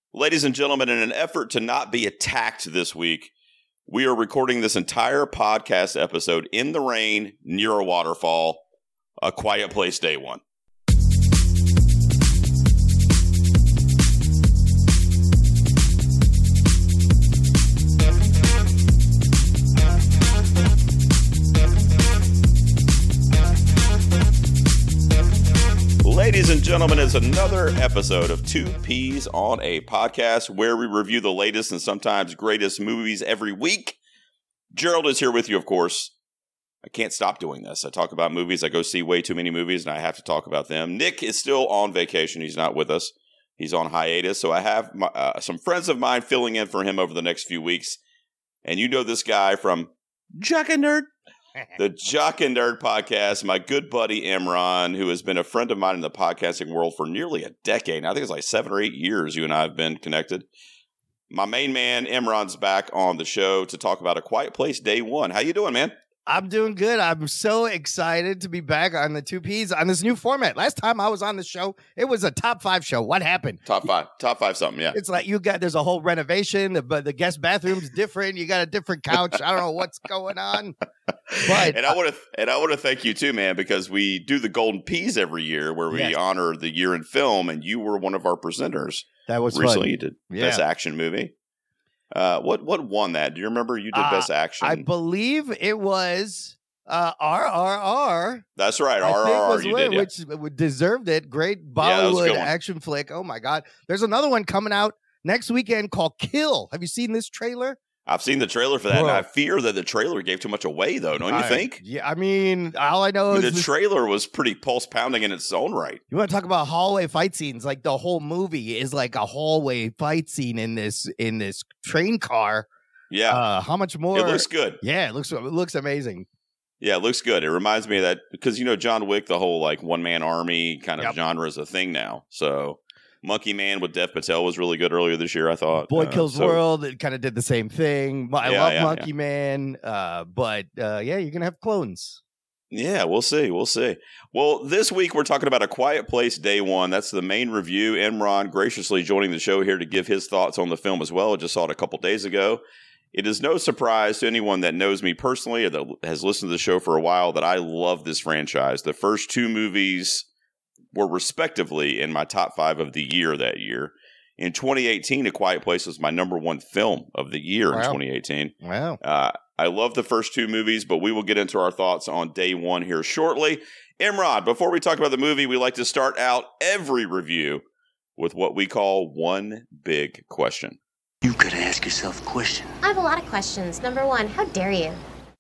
Ladies and gentlemen, in an effort to not be attacked this week, we are recording this entire podcast episode in the rain near a waterfall, A Quiet Place Day One. Ladies and gentlemen, it's another episode of Two Peas on a Podcast where we review the latest and sometimes greatest movies every week. Gerald is here with you, of course. I can't stop doing this. I talk about movies. I go see way too many movies, and I have to talk about them. Nick is still on vacation. He's not with us. He's on hiatus. So I have some friends of mine filling in for him over the next few weeks. And you know this guy from Jock and Nerd. The Jock and Nerd podcast, my good buddy Imran, who has been a friend of mine in the podcasting world for nearly a decade. Now, I think it's like 7 or 8 years you and I have been connected. My main man, Imran's back on the show to talk about A Quiet Place Day One. How you doing, man? I'm doing good. I'm so excited to be back on the Two Peas on this new format. Last time I was on the show, it was a top 5 show. What happened? Top five something, yeah. It's like there's a whole renovation, but the guest bathroom's different. You got a different couch. I don't know what's going on. But and I want to thank you too, man, because we do the Golden Peas every year where we honor the year in film, and you were one of our presenters. That was recently. Fun. You did Best Action Movie. What won that? Do you remember you did Best Action? I believe it was RRR. That's right, RRR. You did, which deserved it. Great Bollywood action flick. Oh my God! There's another one coming out next weekend called Kill. Have you seen this trailer? I've seen the trailer for that, and I fear that the trailer gave too much away, though. Don't you think? Yeah, I mean, all I know is the trailer was pretty pulse-pounding in its own right. You want to talk about hallway fight scenes? Like the whole movie is like a hallway fight scene in this train car. Yeah. How much more? It looks good. Yeah, it looks amazing. Yeah, it looks good. It reminds me of that because John Wick, the whole like one-man army kind of genre is a thing now. So. Monkey Man with Dev Patel was really good earlier this year, I thought. Boy Kills World, it kind of did the same thing. I love Monkey Man, but you're going to have clones. Yeah, we'll see. Well, this week we're talking about A Quiet Place Day One. That's the main review. Imran graciously joining the show here to give his thoughts on the film as well. I just saw it a couple days ago. It is no surprise to anyone that knows me personally or that has listened to the show for a while that I love this franchise. The first 2 movies were respectively in my top 5 of the year that year. In 2018, A Quiet Place was my number 1 film of the year in 2018. Wow. I love the first 2 movies, but we will get into our thoughts on Day One here shortly. Imran, before we talk about the movie, we like to start out every review with what we call one big question. You could ask yourself a question. I have a lot of questions. Number 1, how dare you?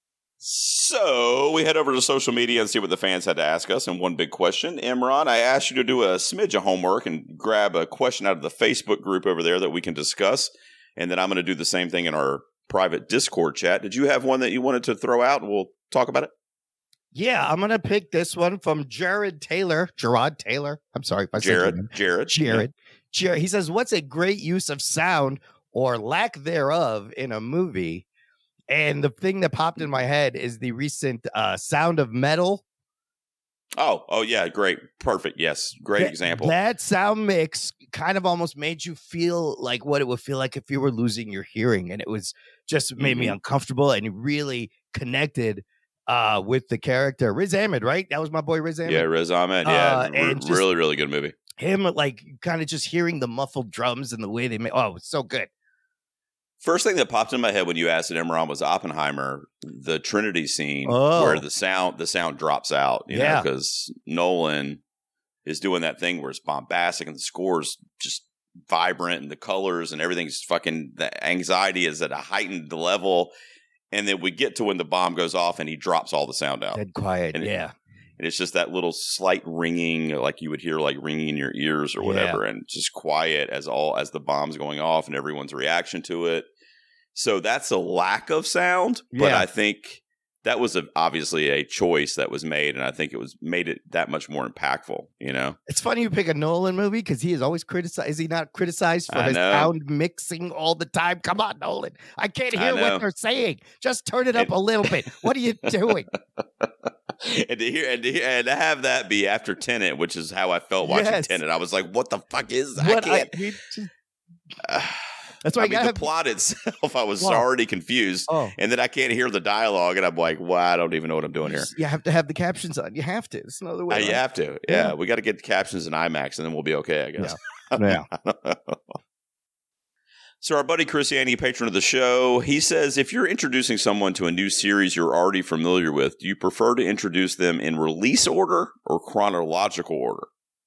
So we head over to social media and see what the fans had to ask us. And one big question, Imran, I asked you to do a smidge of homework and grab a question out of the Facebook group over there that we can discuss. And then I'm going to do the same thing in our private Discord chat. Did you have one that you wanted to throw out and we'll talk about it? Yeah, I'm going to pick this one from Gerard Taylor. I'm sorry if I said Jared. He says, what's a great use of sound or lack thereof in a movie? And the thing that popped in my head is the recent Sound of Metal. Oh, yeah. Great. Perfect. Yes. Great example. That sound mix kind of almost made you feel like what it would feel like if you were losing your hearing. And it was just made me uncomfortable and really connected with the character. Riz Ahmed, right? That was my boy Riz Ahmed. Yeah, Riz Ahmed. Yeah. Really, really good movie. Him, like, kind of just hearing the muffled drums and the way they make. Oh, it's so good. First thing that popped in my head when you asked it, Imran, was Oppenheimer, the Trinity scene where the sound drops out, you know, because Nolan is doing that thing where it's bombastic and the score's just vibrant and the colors and everything's fucking, the anxiety is at a heightened level. And then we get to when the bomb goes off and he drops all the sound out. Dead quiet, and it's just that little slight ringing, like you would hear like ringing in your ears or whatever, and just quiet as the bomb's going off and everyone's reaction to it. So that's a lack of sound, but I think that was obviously a choice that was made, and I think it made it that much more impactful, you know? It's funny you pick a Nolan movie because he is always criticized. Is he not criticized for his sound mixing all the time? Come on, Nolan. I can't hear what they're saying. Just turn it up a little bit. What are you doing? And to have that be after Tenet, which is how I felt watching Tenet, I was like, "What the fuck is that?" That's why I mean, the plot itself, I was already confused. Oh. And then I can't hear the dialogue, and I'm like, well, I don't even know what I'm doing here. You have to have the captions on. You have to. It's another way. You have to. Yeah. We got to get the captions in IMAX, and then we'll be okay, I guess. Yeah. So our buddy Chris Yanni, patron of the show, he says, if you're introducing someone to a new series you're already familiar with, do you prefer to introduce them in release order or chronological order?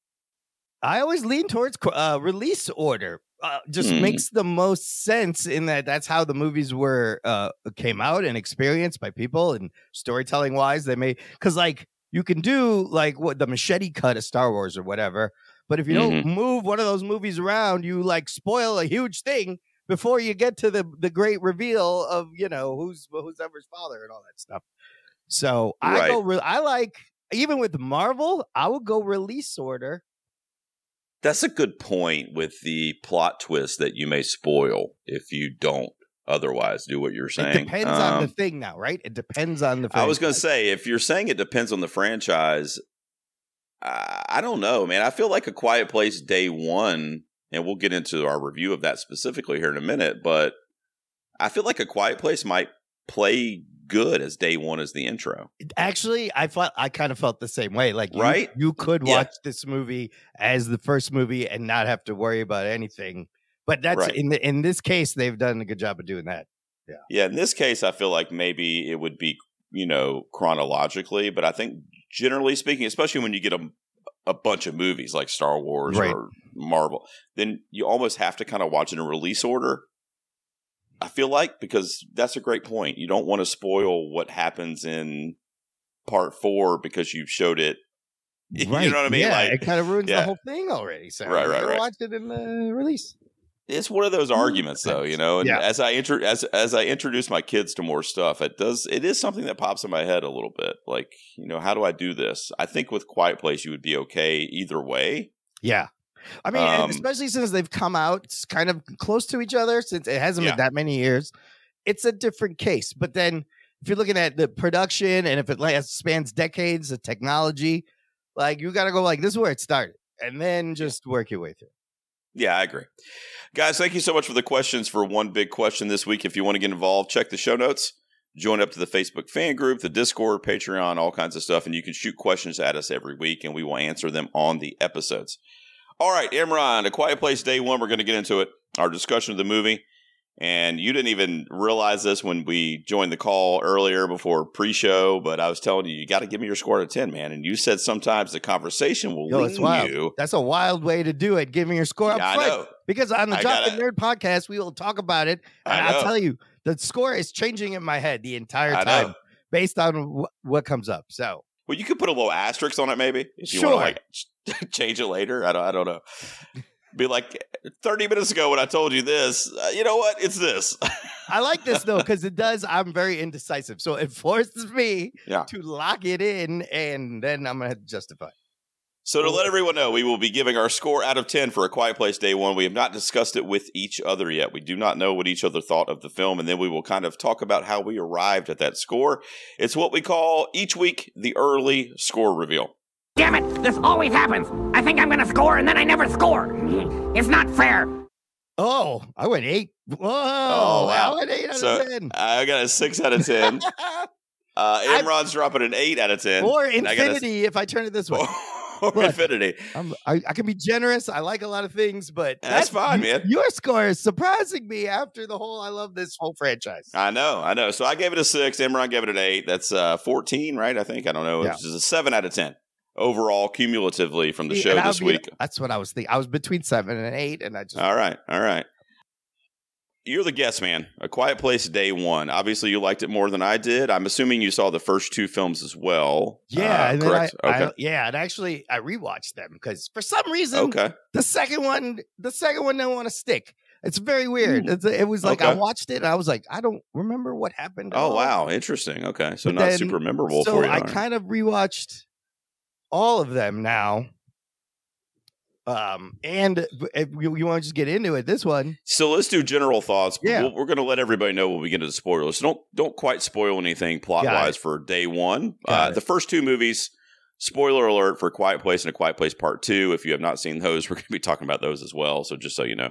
I always lean towards release order. Just makes the most sense in that's how the movies came out and experienced by people, and storytelling wise, they may, because like you can do like what the machete cut of Star Wars or whatever, but if you don't move one of those movies around, you like spoil a huge thing before you get to the great reveal of who's ever's father and all that stuff. So I like, even with Marvel, I would go release order. That's a good point with the plot twist that you may spoil if you don't otherwise do what you're saying. It depends on the thing now, right? It depends on the franchise. I was going to say, if you're saying it depends on the franchise, I don't know, man. I feel like A Quiet Place Day One, and we'll get into our review of that specifically here in a minute, but I feel like A Quiet Place might play good as Day One as the intro. Actually, I kind of felt the same way. Like, right? You could watch this movie as the first movie and not have to worry about anything. But that's in this case, they've done a good job of doing that. Yeah. Yeah. In this case, I feel like maybe it would be, chronologically, but I think generally speaking, especially when you get a bunch of movies like Star Wars or Marvel, then you almost have to kind of watch it in release order. I feel like, because that's a great point. You don't want to spoil what happens in part 4 because you've showed it. Right. You know what I mean? Yeah, like, it kind of ruins the whole thing already. So right. Watch it in the release. It's one of those arguments, though, And as I introduce my kids to more stuff, it is something that pops in my head a little bit. Like, how do I do this? I think with Quiet Place, you would be okay either way. Yeah. I mean, especially since they've come out kind of close to each other, since it hasn't been that many years, it's a different case. But then if you're looking at the production and if it spans decades of technology, like you got to go like, this is where it started, and then just work your way through. Yeah, I agree. Guys, thank you so much for the questions for One Big Question this week. If you want to get involved, check the show notes. Join up to the Facebook fan group, the Discord, Patreon, all kinds of stuff, and you can shoot questions at us every week, and we will answer them on the episodes. All right, Imran, A Quiet Place Day One, we're going to get into it, our discussion of the movie. And you didn't even realize this when we joined the call earlier before pre-show, but I was telling you got to give me your score out of 10, man. And you said sometimes the conversation will lean you. That's a wild way to do it. Give me your score up front. I know. Because on the Drop the Nerd podcast, we will talk about it. And I'll tell you, the score is changing in my head the entire time based on what comes up. So, well, you could put a little asterisk on it, maybe, if you want to change it later. I don't know. Be like 30 minutes ago when I told you this, you know what? It's this. I like this, though, because I'm very indecisive. So it forces me to lock it in, and then I'm going to have to justify. So to let everyone know, we will be giving our score out of 10 for A Quiet Place Day One. We have not discussed it with each other yet. We do not know what each other thought of the film, and then we will kind of talk about how we arrived at that score. It's what we call each week the early score reveal. Damn it, this always happens. I think I'm going to score, and then I never score. It's not fair. Oh, I went 8. Whoa. Oh, wow. I went 8 out of 10. I got a 6 out of 10. Imran's dropping an 8 out of 10. Or infinity if I turn it this way. Or infinity. I can be generous. I like a lot of things, but that's fine, man. Your score is surprising me after the whole I love this whole franchise. I know. So I gave it a 6. Imran gave it an 8. That's 14, right? I think. I don't know. It's just a 7 out of 10. Overall, cumulatively from the show this week. That's what I was thinking. I was between 7 and 8, and I just... All right. You're the guest, man. A Quiet Place Day One. Obviously, you liked it more than I did. I'm assuming you saw the first 2 films as well. Yeah, correct? And actually, I rewatched them because for some reason, the second one didn't want to stick. It's very weird. It was like I watched it and I was like, I don't remember what happened. Oh, wow. Interesting. Okay. So not super memorable for you. So I kind of rewatched all of them now. And if you want to just get into it, this one. So let's do general thoughts. Yeah. We're going to let everybody know when we get into the spoilers. So don't quite spoil anything plot-wise for Day One. The first 2 movies, spoiler alert for Quiet Place and A Quiet Place Part 2. If you have not seen those, we're going to be talking about those as well. So just so you know.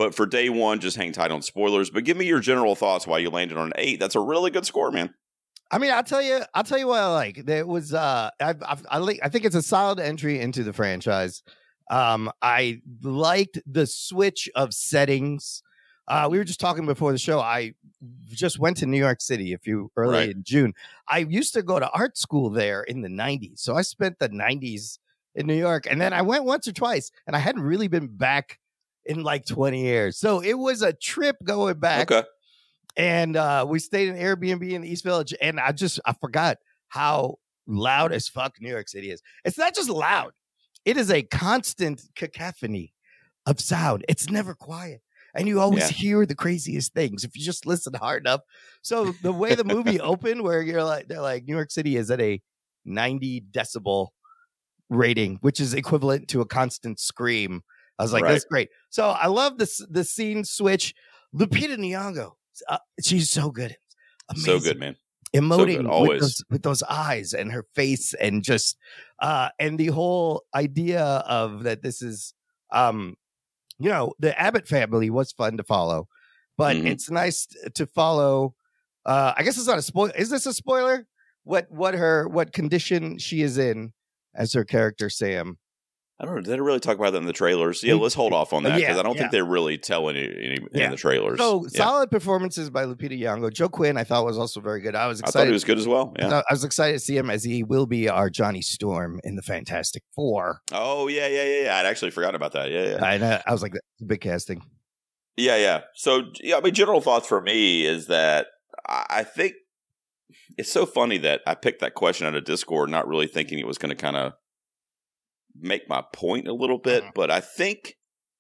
But for day one, just hang tight on spoilers. But give me your general thoughts why you landed on an 8. That's a really good score, man. I mean, I'll tell you what I like. There was, I think it's a solid entry into the franchise. I liked the switch of settings. We were just talking before the show. I just went to New York City early in June. I used to go to art school there in the 90s. So I spent the 90s in New York. And then I went once or twice, and I hadn't really been back in like 20 years. So it was a trip going back. Okay. And we stayed in Airbnb in the East Village. And I forgot how loud as fuck New York City is. It's not just loud. It is a constant cacophony of sound. It's never quiet. And you always hear the craziest things if you just listen hard enough. So the way the movie opened, where they're like, New York City is at a 90 decibel rating, which is equivalent to a constant scream. I was like, that's great. So I love the scene switch. Lupita Nyong'o, she's so good. Amazing. So good, man. Emoting so good, with those eyes and her face, and just and the whole idea of that this is the Abbott family was fun to follow, but it's nice to follow. I guess it's not a spoiler. Is this a spoiler? What condition she is in as her character Sam? I don't know. Did they really talk about that in the trailers? Yeah, let's hold off on that because I don't think they really tell any in the trailers. So solid performances by Lupita Nyong'o. Joe Quinn, I thought, was also very good. I was excited. I thought he was good as well. Yeah, I was excited to see him, as he will be our Johnny Storm in the Fantastic Four. Oh yeah. I'd actually forgotten about that. Yeah. I was like, that's big casting. Yeah. So I mean, general thoughts for me is that I think it's so funny that I picked that question out of Discord, not really thinking it was going to kind of make my point a little bit, but I think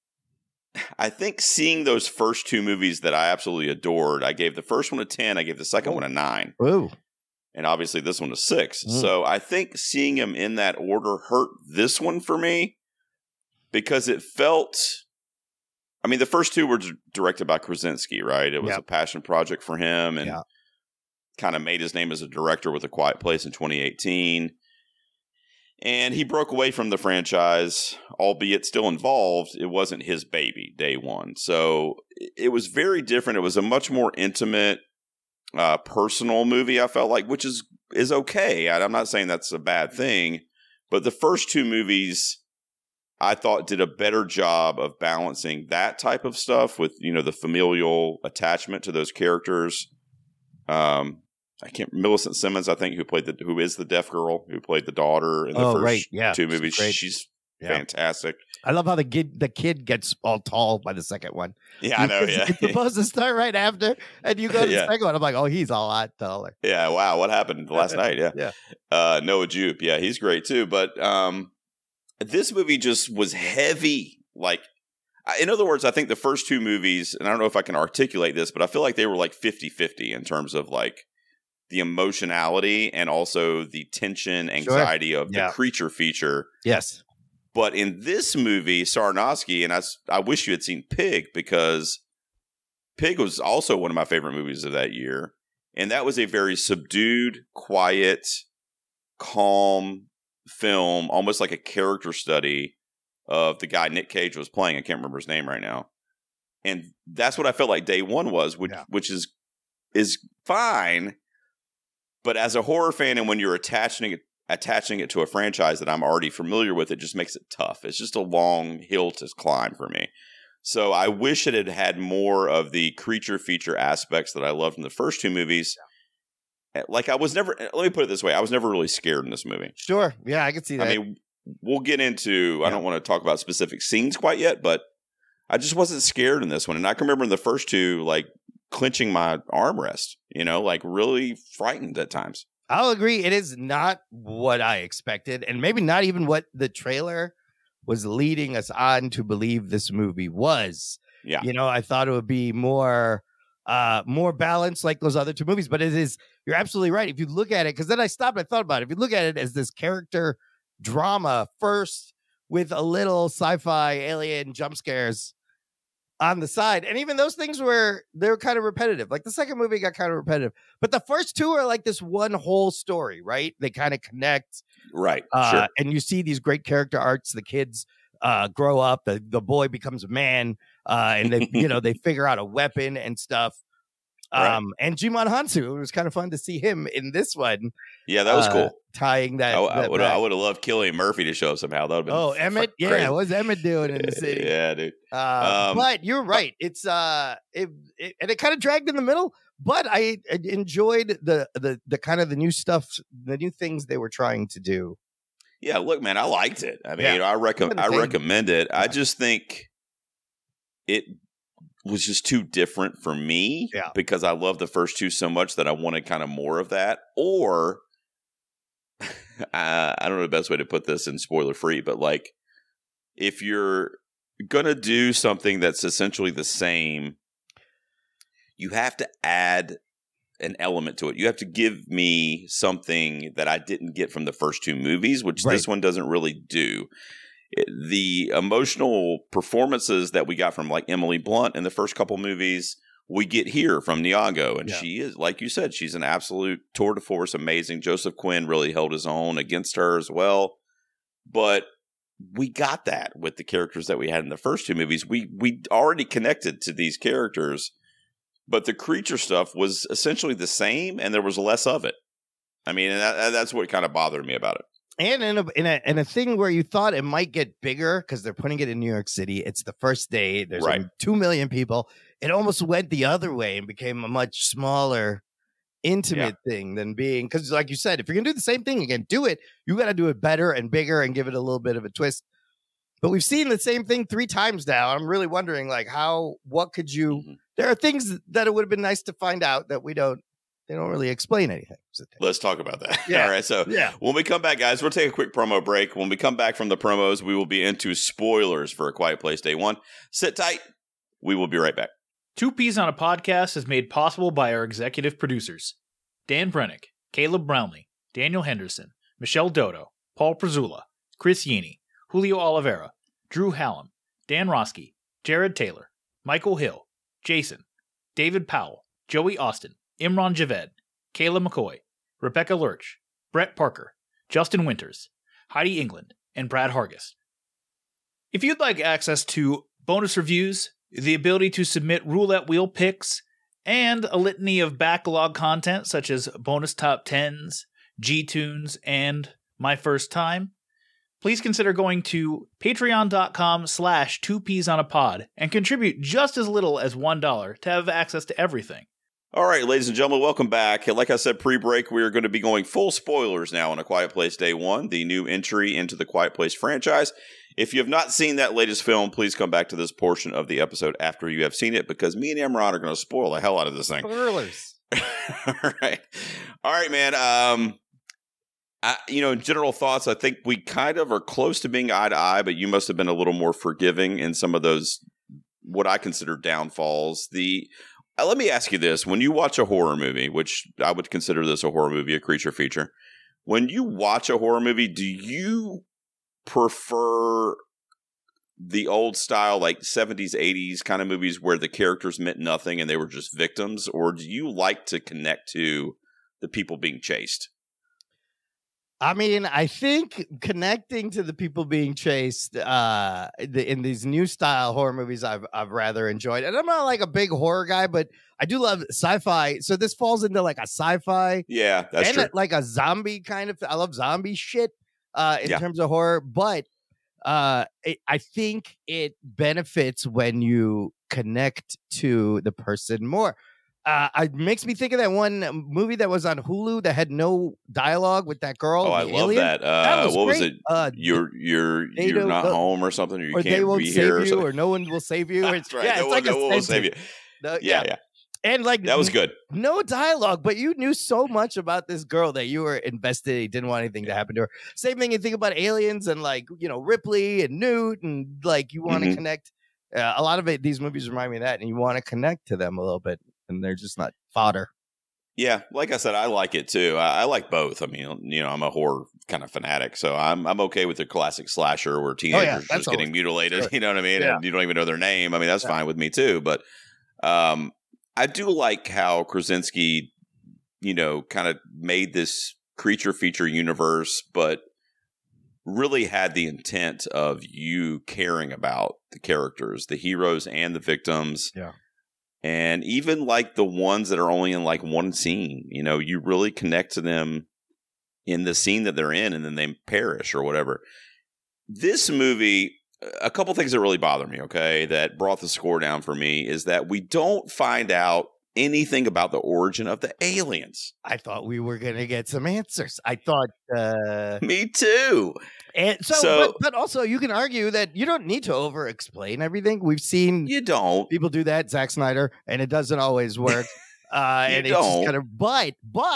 seeing those first two movies that I absolutely adored, I gave the first one a 10, I gave the second one a 9. Ooh. And obviously this one a 6. So I think seeing them in that order hurt this one for me because it felt, I mean, the first two were directed by Krasinski, right? It was a passion project for him and kind of made his name as a director with A Quiet Place in 2018. And he broke away from the franchise, albeit still involved. It wasn't his baby, day one. So it was very different. It was a much more intimate, personal movie, I felt like, which is okay. I'm not saying that's a bad thing. But the first two movies, I thought, did a better job of balancing that type of stuff with, the familial attachment to those characters. Millicent Simmons, I think, who is the deaf girl who played the daughter in the first two movies. She's fantastic. I love how the kid gets all tall by the second one. Yeah, I know. Yeah, it's supposed to start right after, and you go to the second one. I'm like, oh, he's a lot taller. Yeah, wow, what happened last night? Yeah. Noah Jupe, he's great too. But this movie just was heavy. Like, in other words, I think the first two movies, and I don't know if I can articulate this, but I feel like they were like 50-50 in terms of like the emotionality and also the tension, anxiety of the creature feature. Yes. But in this movie, Aronofsky, and I wish you had seen Pig, because Pig was also one of my favorite movies of that year. And that was a very subdued, quiet, calm film, almost like a character study of the guy Nick Cage was playing. I can't remember his name right now. And that's what I felt like day one was, which is fine. But as a horror fan, and when you're attaching it to a franchise that I'm already familiar with, it just makes it tough. It's just a long hill to climb for me. So I wish it had had more of the creature feature aspects that I loved in the first two movies. Like, let me put it this way. I was never really scared in this movie. Sure. Yeah, I can see that. I mean, we'll get into, I don't want to talk about specific scenes quite yet, but I just wasn't scared in this one. And I can remember in the first two, like, clenching my armrest, like really frightened at times. I'll agree. It is not what I expected, and maybe not even what the trailer was leading us on to believe this movie was. Yeah. I thought it would be more balanced like those other two movies, but it is, you're absolutely right. If you look at it, because then I stopped and thought about it. If you look at it as this character drama first with a little sci-fi alien jump scares on the side. And even those things they're kind of repetitive. Like the second movie got kind of repetitive, but the first two are like this one whole story, right? They kind of connect. Right. Sure. And you see these great character arcs, the kids grow up. The boy becomes a man, and they they figure out a weapon and stuff. And Jimon Hansu, it was kind of fun to see him in this one. Yeah, that was cool. Tying that. I would have loved Killian Murphy to show up somehow. That would have been Emmett. crazy. Yeah, what's Emmett doing in the city? Yeah, dude. But you're right. It's and it kind of dragged in the middle. But I enjoyed the kind of the new stuff, the new things they were trying to do. Yeah, look, man, I liked it. I mean, I recommend it. I just think it was just too different for me because I love the first two so much that I wanted kind of more of that. Or I don't know the best way to put this in spoiler free, but like if you're gonna do something that's essentially the same, you have to add an element to it. You have to give me something that I didn't get from the first two movies, which this one doesn't really do. The emotional performances that we got from like Emily Blunt in the first couple movies, we get here from Niago. And she is, like you said, she's an absolute tour de force, amazing. Joseph Quinn really held his own against her as well. But we got that with the characters that we had in the first two movies. We already connected to these characters, but the creature stuff was essentially the same and there was less of it. I mean, and that's what kind of bothered me about it. And in a thing where you thought it might get bigger because they're putting it in New York City. It's the first day. There's 2 million people. It almost went the other way and became a much smaller, intimate thing than being, because like you said, if you're going to do the same thing again, do it. You got to do it better and bigger and give it a little bit of a twist. But we've seen the same thing 3 times now. I'm really wondering, like, what could you, there are things that it would have been nice to find out that they don't really explain anything. Let's talk about that. Yeah. All right. So when we come back, guys, we'll take a quick promo break. When we come back from the promos, we will be into spoilers for A Quiet Place Day 1. Sit tight. We will be right back. Two Peas on a Podcast is made possible by our executive producers, Dan Brennick, Caleb Brownlee, Daniel Henderson, Michelle Dodo, Paul Prezula, Chris Yeeney, Julio Oliveira, Drew Hallam, Dan Roski, Jared Taylor, Michael Hill, Jason, David Powell, Joey Austin, Imran Javed, Kayla McCoy, Rebecca Lurch, Brett Parker, Justin Winters, Heidi England, and Brad Hargis. If you'd like access to bonus reviews, the ability to submit roulette wheel picks, and a litany of backlog content such as bonus top 10s, G-Tunes, and My First Time, please consider going to patreon.com/2peasonapod and contribute just as little as $1 to have access to everything. All right, ladies and gentlemen, welcome back. Like I said pre-break, we are going to be going full spoilers now on A Quiet Place Day 1, the new entry into the Quiet Place franchise. If you have not seen that latest film, please come back to this portion of the episode after you have seen it, because me and Imran are going to spoil the hell out of this thing. Spoilers. All right, man. General thoughts, I think we kind of are close to being eye to eye, but you must have been a little more forgiving in some of those, what I consider downfalls. Let me ask you this. When you watch a horror movie, which I would consider this a horror movie, a creature feature, when you watch a horror movie, do you prefer the old style, like 70s, 80s kind of movies where the characters meant nothing and they were just victims? Or do you like to connect to the people being chased? I mean, I think connecting to the people being chased in these new style horror movies, I've rather enjoyed. And I'm not like a big horror guy, but I do love sci-fi. So this falls into like a sci-fi, that's true. Like a zombie kind of. I love zombie shit in terms of horror, but I think it benefits when you connect to the person more. It makes me think of that one movie that was on Hulu that had no dialogue with that girl. Oh, I love alien. that. What great. was it? You're not home or something, or you can't they won't be save here, you, or no one will save you. That's right. Yeah, no one will save you. Yeah. And like that was good. No dialogue, but you knew so much about this girl that you were invested. You didn't want anything to happen to her. Same thing you think about aliens and like Ripley and Newt, and like you want to connect. A lot of these movies remind me of that, and you want to connect to them a little bit. And they're just not fodder. Yeah, like I said, I like it too. I like both. I mean, I'm a horror kind of fanatic, so I'm okay with the classic slasher where teenagers just getting mutilated. You know what I mean? Yeah. And you don't even know their name. I mean, that's fine with me too. But I do like how Krasinski, kind of made this creature feature universe, but really had the intent of you caring about the characters, the heroes and the victims. Yeah. And even like the ones that are only in like one scene, you know, you really connect to them in the scene that they're in and then they perish or whatever. This movie, a couple things that really bother me, okay, that brought the score down for me is that we don't find out anything about the origin of the aliens. I thought we were going to get some answers. I thought. Me too. And so but also you can argue that you don't need to over explain everything. We've seen You don't. people do that, Zack Snyder, and it doesn't always work. And it's don't. just kind of, but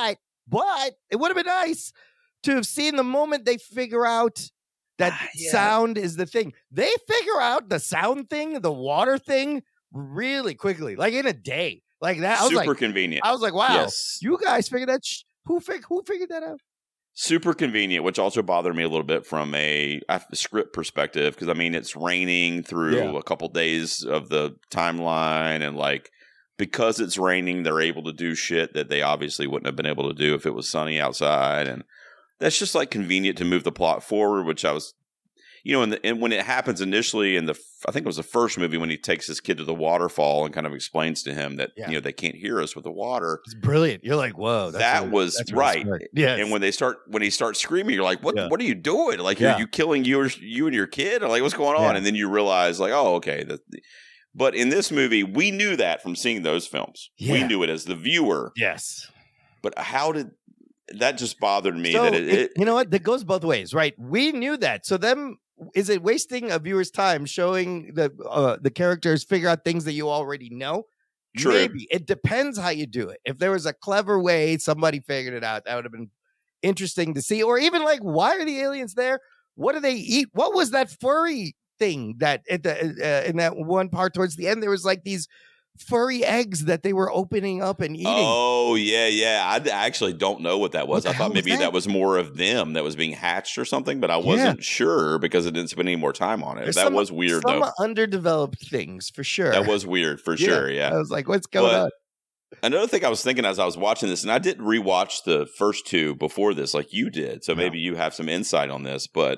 it would have been nice to have seen the moment they figure out that sound is the thing. They figure out the sound thing, the water thing, really quickly, like in a day, like that. I was Super like, convenient. I was like, wow, Yes. you guys figured that. Who figured that out? Super convenient, which also bothered me a little bit from a script perspective, because I mean it's raining through a couple days of the timeline, and like because it's raining, they're able to do shit that they obviously wouldn't have been able to do if it was sunny outside, and that's just like convenient to move the plot forward. Which I was, you know, and when it happens initially in I think it was the first movie when he takes his kid to the waterfall and kind of explains to him that you know they can't hear us with the water. It's brilliant. You're like, whoa, that was right. Yeah, and when he starts screaming, you're like, what are you doing? Like, are you killing you and your kid? Or like, what's going on? Yeah. And then you realize, like, oh, okay. But in this movie, we knew that from seeing those films. Yeah. We knew it as the viewer. Yes. But how did that just bothered me? So That it you know what? That goes both ways, right? We knew that. So is it wasting a viewer's time showing the characters figure out things that you already know? True. Maybe. It depends how you do it. If there was a clever way somebody figured it out, that would have been interesting to see. Or even like, why are the aliens there? What do they eat? What was that furry thing that in that one part towards the end, there was like these furry eggs that they were opening up and eating. Oh, yeah. I actually don't know what that was. What I the thought hell was maybe that? that was more of them that was being hatched or something, but I wasn't sure because it didn't spend any more time on it. There's That was weird, some though. Underdeveloped things for sure. That was weird for sure, yeah. I was like, what's going on? Another thing I was thinking as I was watching this, and I didn't rewatch the first two before this like you did, so maybe you have some insight on this, but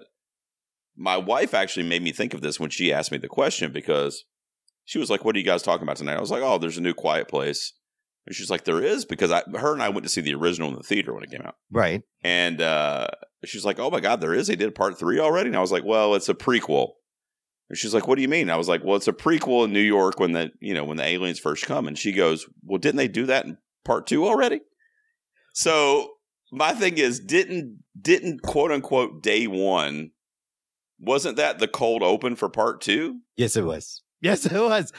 my wife actually made me think of this when she asked me the question, because she was like, what are you guys talking about tonight? I was like, oh, there's a new Quiet Place. And she's like, there is? Because her and I went to see the original in the theater when it came out. Right. And she's like, oh my God, there is? They did part 3 already? And I was like, well, it's a prequel. And she's like, what do you mean? And I was like, well, it's a prequel in New York when the aliens first come. And she goes, well, didn't they do that in part 2 already? So my thing is, didn't quote unquote day 1, wasn't that the cold open for part 2? Yes, it was. Yes, it was.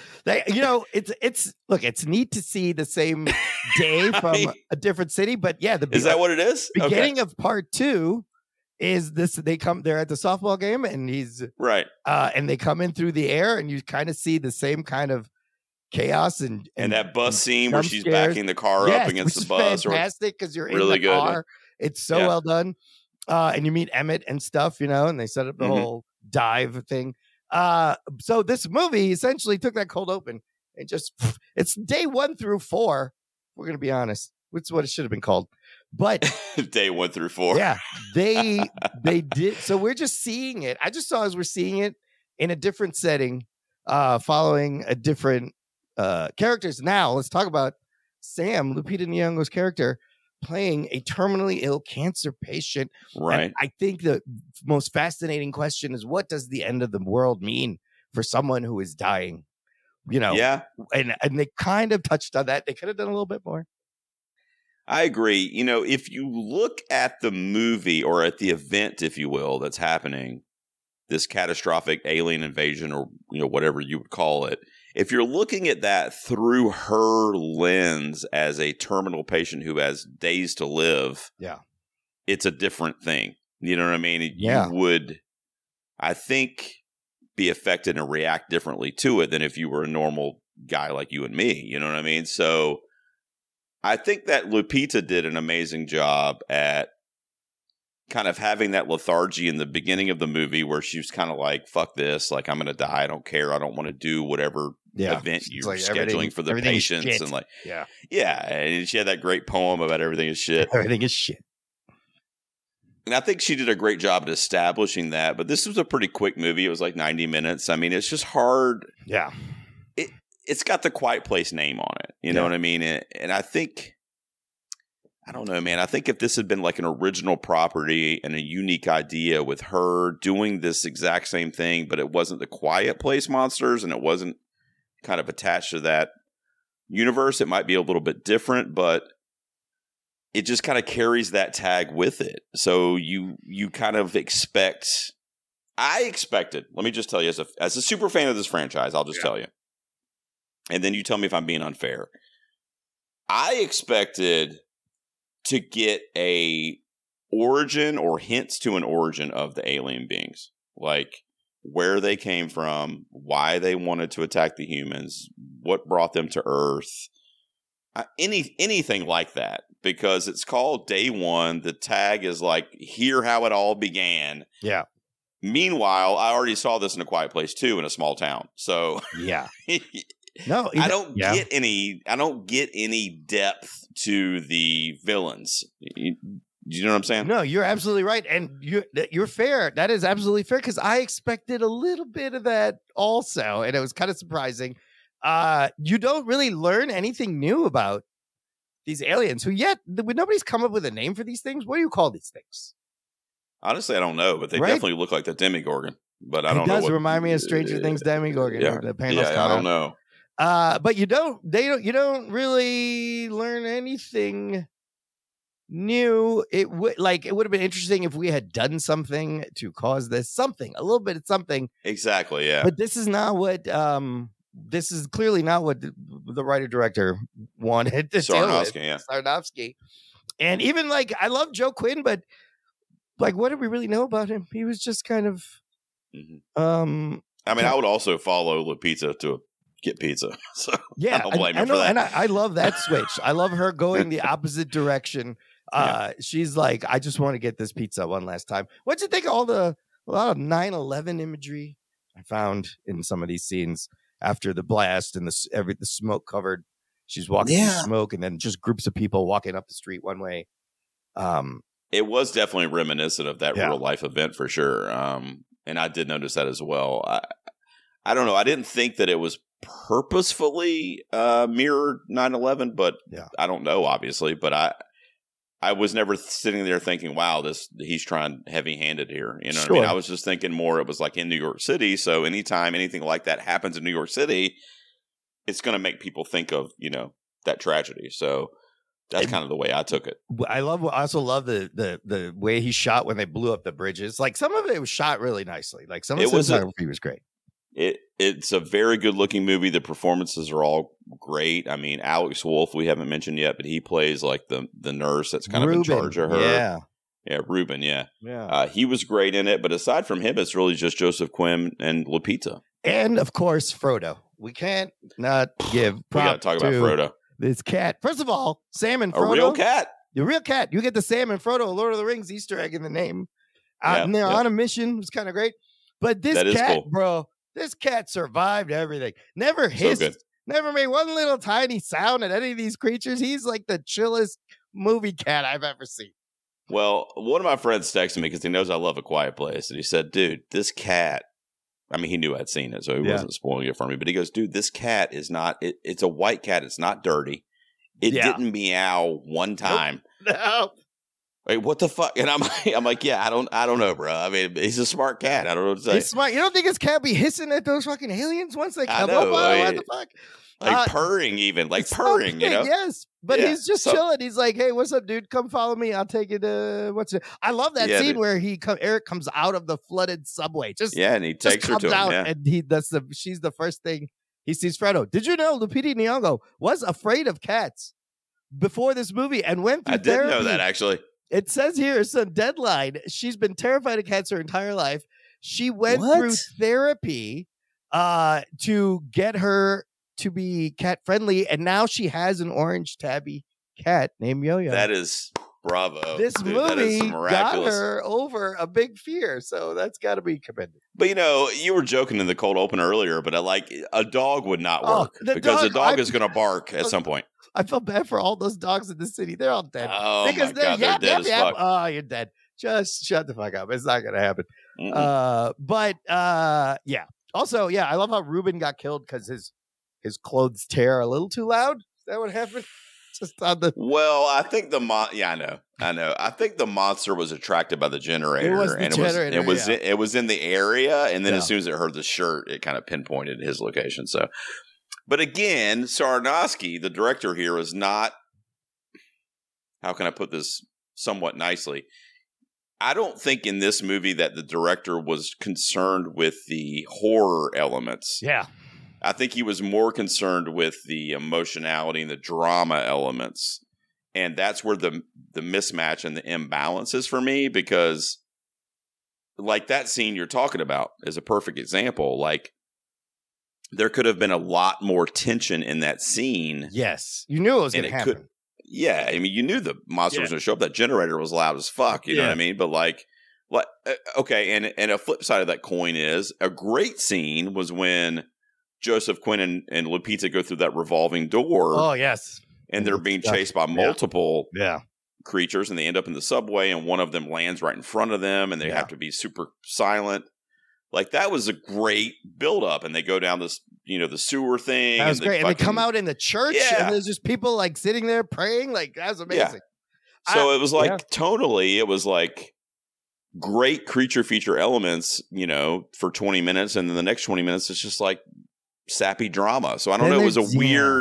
It's neat to see the same day from a different city, but yeah, is that what it is? Beginning of part 2 is this. They're at the softball game, and he's right, and they come in through the air, and you kind of see the same kind of chaos and that bus scene where she's scares. backing the car up against the bus. Fantastic, because you're really in the good. car. It's so well done, and you meet Emmett and stuff, and they set up the whole dive thing. So this movie essentially took that cold open and just, it's day 1 through 4. We're going to be honest. It's what it should have been called, but day 1 through 4. Yeah, they did. So we're just seeing it. I just saw as we're seeing it in a different setting, following a different, characters. Now let's talk about Sam, Lupita Nyong'o's character, playing a terminally ill cancer patient. Right. And I think the most fascinating question is, what does the end of the world mean for someone who is dying? Yeah. And they kind of touched on that. They could have done a little bit more. I agree. If you look at the movie or at the event, if you will, that's happening, this catastrophic alien invasion or whatever you would call it, if you're looking at that through her lens as a terminal patient who has days to live, it's a different thing. You know what I mean? Yeah. You would, I think, be affected and react differently to it than if you were a normal guy like you and me. You know what I mean? So I think that Lupita did an amazing job at kind of having that lethargy in the beginning of the movie where she was kind of like, fuck this, like I'm going to die. I don't care. I don't want to do whatever event you're scheduling for the patients. And and she had that great poem about everything is shit. Everything is shit. And I think she did a great job at establishing that. But this was a pretty quick movie. It was like 90 minutes. I mean, it's just hard. Yeah. It's got the Quiet Place name on it. You know what I mean? And I think, I don't know, man. I think if this had been like an original property and a unique idea with her doing this exact same thing, but it wasn't the Quiet Place monsters and it wasn't kind of attached to that universe, it might be a little bit different, but it just kind of carries that tag with it. So you kind of expect, I expected, let me just tell you, as a super fan of this franchise, I'll just tell you. And then you tell me if I'm being unfair. I expected to get a origin or hints to an origin of the alien beings. Like where they came from, why they wanted to attack the humans, what brought them to Earth, anything like that. Because it's called Day One. The tag is like, hear how it all began. Yeah. Meanwhile, I already saw this in A Quiet Place 2 in a small town. So yeah. No, I don't get any depth to the villains. You know what I'm saying? No, you're absolutely right, and you're fair. That is absolutely fair because I expected a little bit of that also, and it was kind of surprising. You don't really learn anything new about these aliens, who yet nobody's come up with a name for these things. What do you call these things? Honestly, I don't know, but they definitely look like the Demogorgon. But I don't know. It does remind me of Stranger Things Demogorgon. Yeah, I don't know. But you don't really learn anything new. It would have been interesting if we had done something to cause this, a little bit of something. Exactly. Yeah. But this is not what. This is clearly not what the writer director wanted to deal with. Sarnowski. And even I love Joe Quinn, but what did we really know about him? He was just kind of. I mean, I would also follow Lupita to get pizza. So yeah, I don't blame her for that. And I love that switch. I love her going the opposite direction. She's like, I just want to get this pizza one last time. What'd you think of a lot of 9/11 imagery I found in some of these scenes after the blast and the smoke covered? She's walking through smoke and then just groups of people walking up the street one way. It was definitely reminiscent of that real life event for sure. And I did notice that as well. I don't know. I didn't think that it was purposefully mirrored 9/11, but I don't know, obviously. But I was never sitting there thinking, wow, he's trying heavy-handed here. You know what I mean? I was just thinking more it was like in New York City. So anytime anything like that happens in New York City, it's going to make people think of, that tragedy. So that's kind of the way I took it. I also love the way he shot when they blew up the bridges. Like some of it was shot really nicely. Like some of the cinematography was great. It's a very good looking movie. The performances are all great. I mean, Alex Wolff, we haven't mentioned yet, but he plays like the nurse that's kind of in charge of her. Yeah, Ruben. Yeah. He was great in it. But aside from him, it's really just Joseph Quinn and Lupita, and of course Frodo. We can't not give. We got to talk about Frodo. This cat. First of all, Sam and Frodo. A real cat. The real cat. You get the Sam and Frodo Lord of the Rings Easter egg in the name. And they're on a mission. It was kind of great. But this cat, cool. Bro, this cat survived everything. Never hissed. So never made one little tiny sound at any of these creatures. He's like the chillest movie cat I've ever seen. Well, one of my friends texted me because he knows I love A Quiet Place. And he said, dude, this cat. I mean, he knew I'd seen it, so he wasn't spoiling it for me. But he goes, dude, this cat is not, it's a white cat. It's not dirty. It didn't meow one time. No. Like, what the fuck? And I'm like, yeah, I don't know, bro. I mean, he's a smart cat. I don't know what to say. He's smart. You don't think his cat be hissing at those fucking aliens once they come up? What the fuck? Like purring even. Like purring, you know? Yes. But he's just chilling. He's like, hey, what's up, dude? Come follow me. I'll take you to I love that scene where Eric comes out of the flooded subway. And he takes her to him. And she's the first thing he sees Frodo. Did you know Lupita Nyong'o was afraid of cats before this movie and went through therapy? I didn't know that, actually. It says here, it's a deadline. She's been terrified of cats her entire life. She went through therapy to get her to be cat friendly, and now she has an orange tabby cat named Yo-Yo. That is bravo. This movie got her over a big fear, so that's got to be commended. But you were joking in the cold open earlier, but a dog would not work because the dog is going to bark at some point. I feel bad for all those dogs in the city. They're all dead. Oh, my God, they're dead as fuck. Oh, you're dead. Just shut the fuck up. It's not gonna happen. Mm-mm. But yeah. Also, yeah, I love how Ruben got killed because his clothes tear a little too loud. Is that what happened? Just on the Well, I think I know. I think the monster was attracted by the generator. It was the generator, It was in the area, and then Yeah. as soon as it heard the shirt, it kind of pinpointed his location. So, but again, Aronofsky, the director here, is not. How can I put this somewhat nicely? I don't think in this movie that the director was concerned with the horror elements. yeah. I think he was more concerned with the emotionality and the drama elements. And that's where the mismatch and the imbalance is for me, because like that scene you're talking about is a perfect example. Like there could have been a lot more tension in that scene. Yes. You knew it was And gonna it happen. could- Yeah, I mean, you knew the monster was going to show up. That generator was loud as fuck. You know what I mean? But like, okay. And a flip side of that coin is a great scene was when Joseph Quinn and Lupita go through that revolving door, Oh yes. and they're being chased by multiple Yeah. creatures, and they end up in the subway, and one of them lands right in front of them, and they Yeah. have to be super silent. Like that was a great buildup, and they go down this, the sewer thing. That was great. And they come out in the church Yeah. and there's just people like sitting there praying. Like that was amazing. So it was like tonally, it was like great creature feature elements, for 20 minutes, and then the next 20 minutes it's just like sappy drama. So I don't Then know. It was a there's- weird,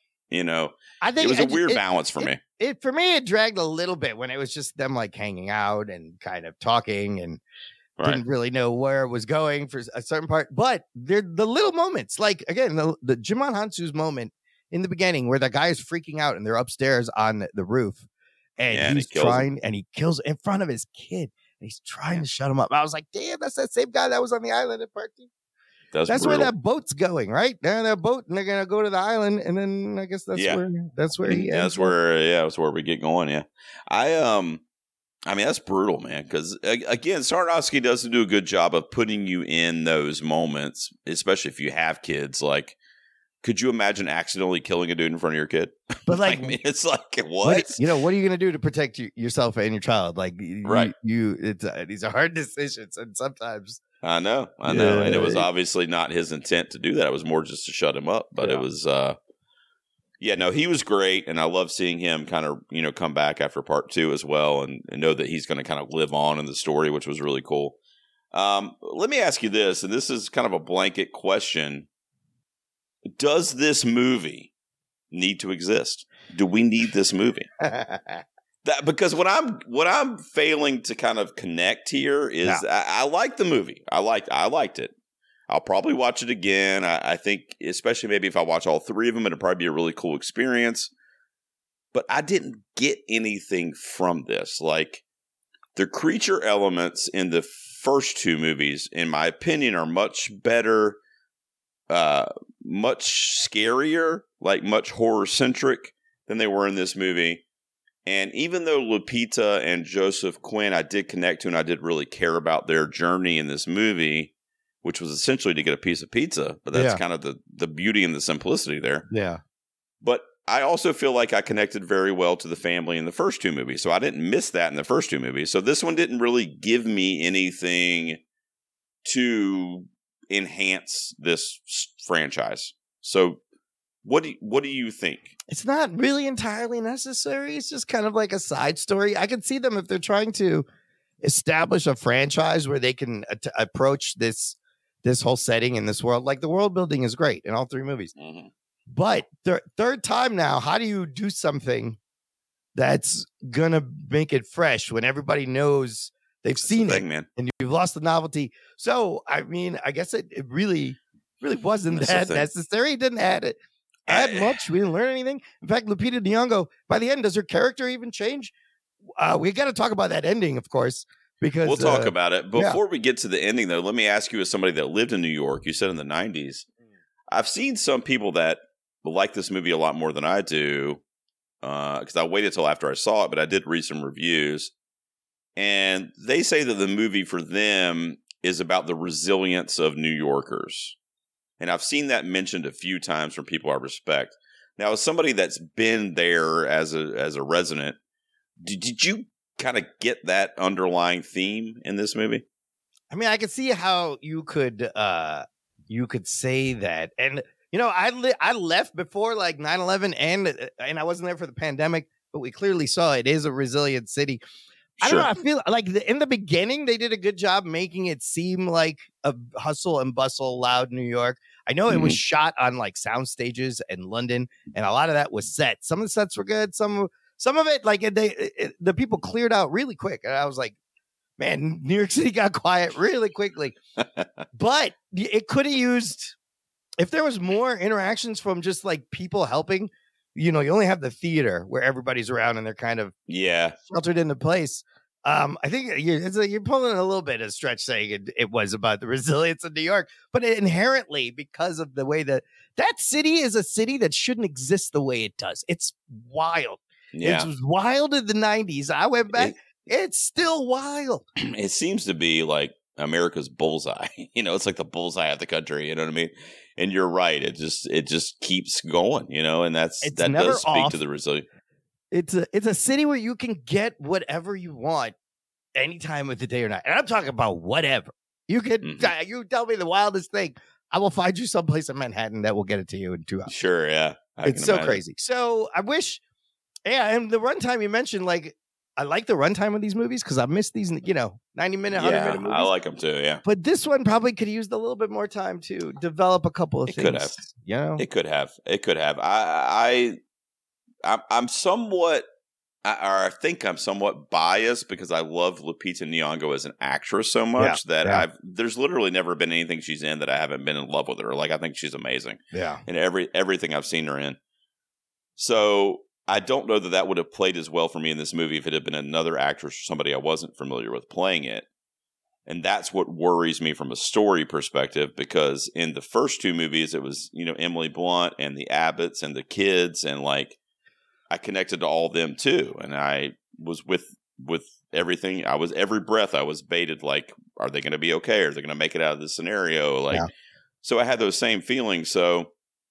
I think it was a it- weird it- balance for me. It for me it dragged a little bit when it was just them like hanging out and kind of talking and Right. didn't really know where it was going for a certain part. But they're the little moments, like again, the Jimon Hansu's moment in the beginning where the guy is freaking out and they're upstairs on the roof and Yeah, and he's he kills him. trying and he kills in front of his kid and he's trying to shut him up. I was like, damn, that's that same guy that was on the island at part 2. That's where brutal. that boat's going, right? They're on that boat and they're gonna go to the island, and then I guess that's Yeah. where he Yeah, ends that's where we get going. Yeah, I mean that's brutal, man. Because again, Aronofsky doesn't do a good job of putting you in those moments, especially if you have kids. Like, could you imagine accidentally killing a dude in front of your kid? But like, I mean, it's like what? what are you gonna do to protect yourself and your child? Like, Right. These are hard decisions, and sometimes I know, and it was obviously not his intent to do that. It was more just to shut him up. But it was, he was great, and I love seeing him kind of come back after part 2 as well, and know that he's going to kind of live on in the story, which was really cool. Let me ask you this, and this is kind of a blanket question: does this movie need to exist? Do we need this movie? Because what I'm failing to kind of connect here is I like the movie. I liked it. I'll probably watch it again. I think, especially maybe if I watch all 3 of them, it'll probably be a really cool experience. But I didn't get anything from this. Like the creature elements in the first 2 movies, in my opinion, are much better, much scarier, like much horror centric than they were in this movie. And even though Lupita and Joseph Quinn I did connect to and I did really care about their journey in this movie, which was essentially to get a piece of pizza, but that's kind of the beauty and the simplicity there. Yeah. But I also feel like I connected very well to the family in the first 2 movies. So I didn't miss that in the first 2 movies. So this one didn't really give me anything to enhance this franchise. So what do you think? It's not really entirely necessary. It's just kind of like a side story. I can see them if they're trying to establish a franchise where they can approach this whole setting in this world. Like the world building is great in all 3 movies. Mm-hmm. But third time now, how do you do something that's gonna make it fresh when everybody knows they've seen it, man. and you've lost the novelty? So I mean, I guess it really wasn't That's that necessary. It didn't add much. We didn't learn anything. In fact, Lupita Nyong'o, by the end, does her character even change? We got to talk about that ending, of course, because we'll talk about it. Before we get to the ending, though, let me ask you, as somebody that lived in New York, you said in the 90s, I've seen some people that like this movie a lot more than I do, because I waited till after I saw it, but I did read some reviews, and they say that the movie for them is about the resilience of New Yorkers. And I've seen that mentioned a few times from people I respect. Now, as somebody that's been there as a resident, did you kind of get that underlying theme in this movie? I mean, I could see how you could say that. And, you know, I left before like 9/11 and I wasn't there for the pandemic, but we clearly saw it is a resilient city. I don't know. I feel like in the beginning, they did a good job making it seem like a hustle and bustle, loud New York. I know it was shot on like sound stages in London, and a lot of that was set. Some of the sets were good. Some of it, like the people cleared out really quick. And I was like, man, New York City got quiet really quickly. But it could have used, if there was more interactions from just like people helping. You know, you only have the theater where everybody's around and they're kind of sheltered into place. I think you're pulling a little bit of stretch saying it was about the resilience of New York, but inherently because of the way that city is a city that shouldn't exist the way it does. It's wild. Yeah. It was wild in the 90s. I went back. It's still wild. It seems to be like America's bullseye. You know, it's like the bullseye of the country. You know what I mean? And you're right. It just keeps going, you know, and that does speak to the resilience. It's a city where you can get whatever you want any time of the day or night. And I'm talking about whatever. You can you tell me the wildest thing. I will find you someplace in Manhattan that will get it to you in 2 hours. Sure, yeah. It's so crazy. So I wish, and the runtime you mentioned, like, I like the runtime of these movies because I miss these, 90-minute, 100-minute movies. I like them too, yeah. But this one probably could have used a little bit more time to develop a couple of things. Could have. You know? It could have. I'm somewhat, I think I'm somewhat biased because I love Lupita Nyong'o as an actress so much that there's literally never been anything she's in that I haven't been in love with her. Like, I think she's amazing. Yeah. In everything I've seen her in. So I don't know that would have played as well for me in this movie if it had been another actress or somebody I wasn't familiar with playing it. And that's what worries me from a story perspective, because in the first two movies, it was, Emily Blunt and the Abbotts and the kids. And like, I connected to all of them too. And I was with everything. Every breath I was baited, like, are they going to be okay? Are they going to make it out of this scenario? Like, so I had those same feelings. So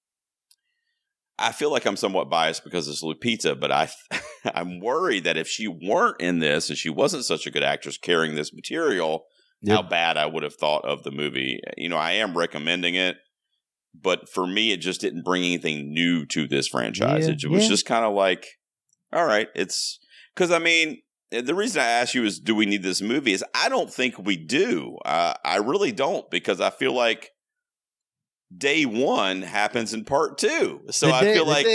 I feel like I'm somewhat biased because it's Lupita, but I'm worried that if she weren't in this and she wasn't such a good actress carrying this material, how bad I would have thought of the movie. I am recommending it, but for me, it just didn't bring anything new to this franchise. It was just kind of like, all right, it's because the reason I asked you is, do we need this movie? Is I don't think we do. I really don't, because I feel like day one happens in part two. So I feel like